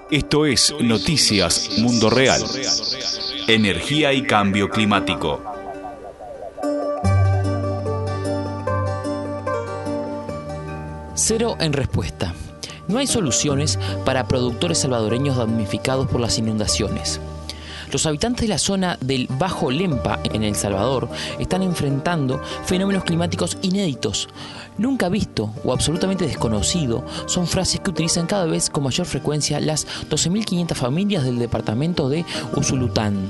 Esto es Noticias Mundo Real. Energía y cambio climático. Cero en respuesta. No hay soluciones para productores salvadoreños damnificados por las inundaciones. Los habitantes de la zona del Bajo Lempa, en El Salvador, están enfrentando fenómenos climáticos inéditos. Nunca visto o absolutamente desconocido son frases que utilizan cada vez con mayor frecuencia las 12.500 familias del departamento de Usulután.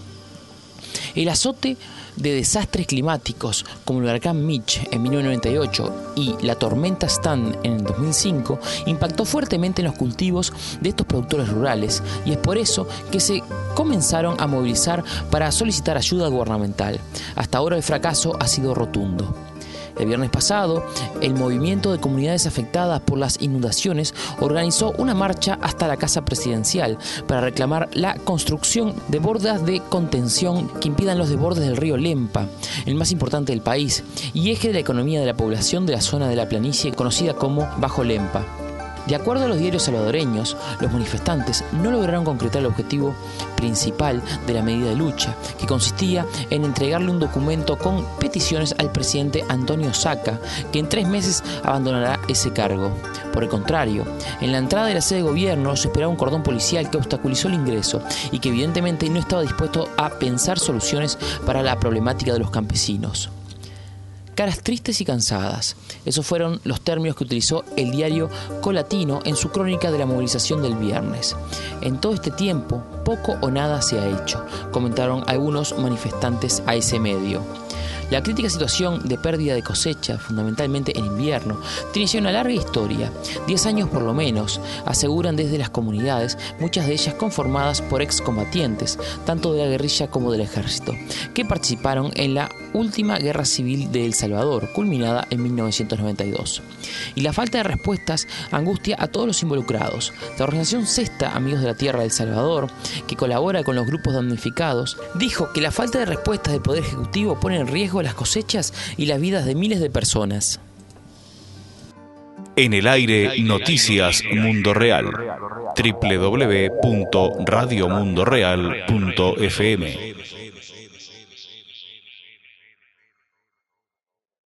El azote de desastres climáticos como el huracán Mitch en 1998 y la tormenta Stan en el 2005 impactó fuertemente en los cultivos de estos productores rurales, y es por eso que se comenzaron a movilizar para solicitar ayuda gubernamental. Hasta ahora el fracaso ha sido rotundo. El viernes pasado, el movimiento de comunidades afectadas por las inundaciones organizó una marcha hasta la Casa Presidencial para reclamar la construcción de bordas de contención que impidan los desbordes del río Lempa, el más importante del país, y eje de la economía de la población de la zona de la planicie conocida como Bajo Lempa. De acuerdo a los diarios salvadoreños, los manifestantes no lograron concretar el objetivo principal de la medida de lucha, que consistía en entregarle un documento con peticiones al presidente Antonio Saca, que en 3 meses abandonará ese cargo. Por el contrario, en la entrada de la sede de gobierno se esperaba un cordón policial que obstaculizó el ingreso y que evidentemente no estaba dispuesto a pensar soluciones para la problemática de los campesinos. Caras tristes y cansadas. Esos fueron los términos que utilizó el diario Colatino en su crónica de la movilización del viernes. En todo este tiempo, poco o nada se ha hecho, comentaron algunos manifestantes a ese medio. La crítica situación de pérdida de cosecha, fundamentalmente en invierno, tiene ya una larga historia, 10 años por lo menos, aseguran desde las comunidades, muchas de ellas conformadas por excombatientes, tanto de la guerrilla como del ejército, que participaron en la última guerra civil de El Salvador, culminada en 1992. Y la falta de respuestas angustia a todos los involucrados. La organización Cesta, Amigos de la Tierra de El Salvador, que colabora con los grupos damnificados, dijo que la falta de respuestas del Poder Ejecutivo pone en riesgo las cosechas y las vidas de miles de personas. En el aire, Noticias Mundo Real. www.radiomundoreal.fm